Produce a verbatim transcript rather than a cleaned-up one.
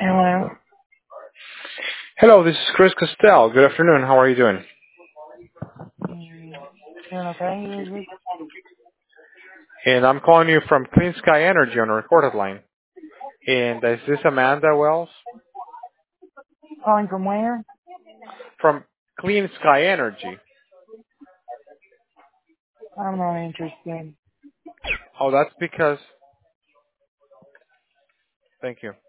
Hello. Hello, this is Chris Costell. Good afternoon. How are you doing? Mm, doing okay? Who is this? And I'm calling you from Clean Sky Energy on a recorded line. And is this Amanda Wells? Calling from where? From Clean Sky Energy. I'm not interested. Oh, that's because... Thank you.